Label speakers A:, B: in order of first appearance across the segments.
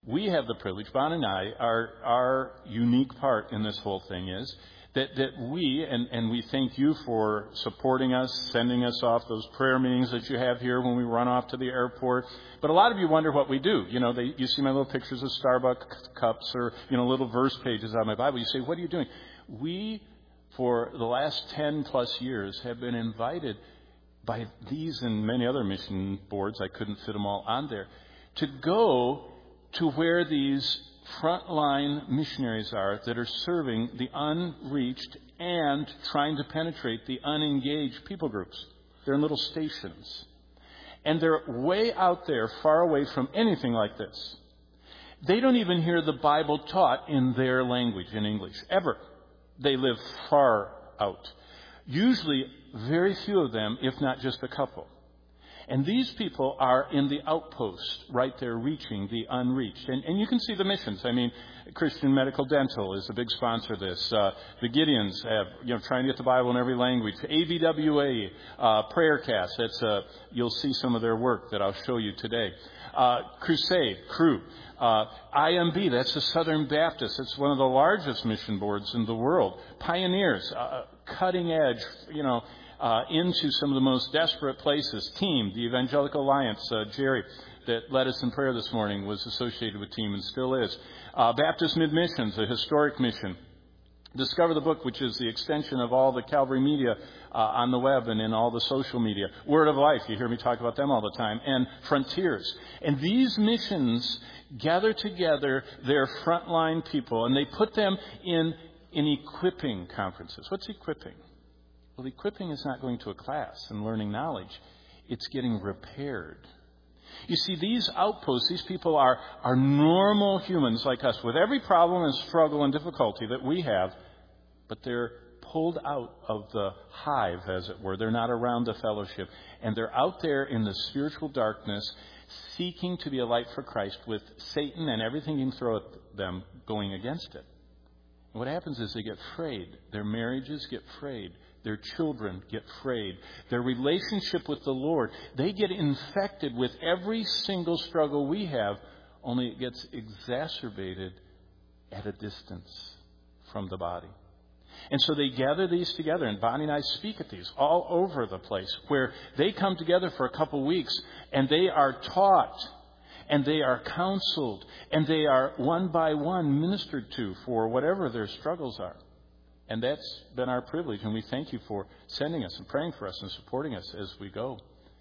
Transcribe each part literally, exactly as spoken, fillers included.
A: we have the privilege, Bon and I, our, our unique part in this whole thing is that, that we, and, and we thank you for supporting us, sending us off those prayer meetings that you have here when we run off to the airport. But a lot of you wonder what we do. You know, they, you see my little pictures of Starbucks cups or, you know, little verse pages on my Bible. You say, what are you doing? We, for the last ten plus years, have been invited by these and many other mission boards, I couldn't fit them all on there, to go to where these frontline missionaries are that are serving the unreached and trying to penetrate the unengaged people groups. They're in little stations. And they're way out there, far away from anything like this. They don't even hear the Bible taught in their language, in English, ever. They live far out. Usually, very few of them, if not just a couple. And these people are in the outpost, right there, reaching the unreached. And, and you can see the missions. I mean, Christian Medical Dental is a big sponsor of this. Uh, the Gideons have, you know, trying to get the Bible in every language. A B W A, uh, Prayercast, that's, uh, you'll see some of their work that I'll show you today. Uh, Crusade, Cru. Uh, I M B, that's the Southern Baptist. It's one of the largest mission boards in the world. Pioneers, uh, cutting edge, you know, Uh, into some of the most desperate places. Team, the Evangelical Alliance, uh, Jerry, that led us in prayer this morning, was associated with Team and still is. Uh, Baptist Mid-Missions, a historic mission. Discover the Book, which is the extension of all the Calvary media uh, on the web and in all the social media. Word of Life, you hear me talk about them all the time. And Frontiers. And these missions gather together their frontline people, and they put them in, in equipping conferences. What's equipping? Well, equipping is not going to a class and learning knowledge. It's getting repaired. You see, these outposts, these people are, are normal humans like us with every problem and struggle and difficulty that we have, but they're pulled out of the hive, as it were. They're not around the fellowship. And they're out there in the spiritual darkness seeking to be a light for Christ with Satan and everything he can throw at them going against it. And what happens is they get frayed. Their marriages get frayed. Their children get frayed. Their relationship with the Lord, they get infected with every single struggle we have, only it gets exacerbated at a distance from the body. And so they gather these together, and Bonnie and I speak at these all over the place, where they come together for a couple weeks, and they are taught, and they are counseled, and they are one by one ministered to for whatever their struggles are. And that's been our privilege, and we thank you for sending us and praying for us and supporting us as we go.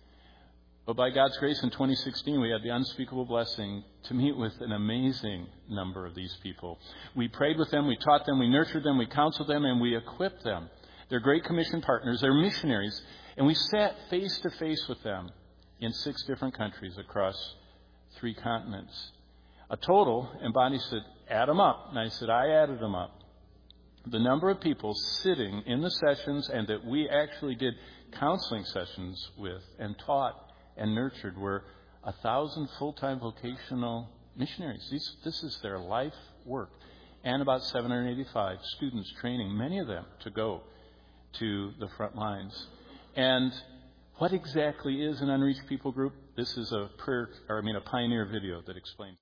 A: But by God's grace, in twenty sixteen, we had the unspeakable blessing to meet with an amazing number of these people. We prayed with them, we taught them, we nurtured them, we counseled them, and we equipped them. They're Great Commission partners, they're missionaries, and we sat face to face with them in six different countries across three continents. A total, and Bonnie said, add them up. And I said, I added them up. The number of people sitting in the sessions and that we actually did counseling sessions with and taught and nurtured were a thousand full-time vocational missionaries. These, this is their life work. And about seven hundred eighty-five students training, many of them, to go to the front lines. And what exactly is an unreached people group? This is a prayer, or I mean a pioneer video that explains.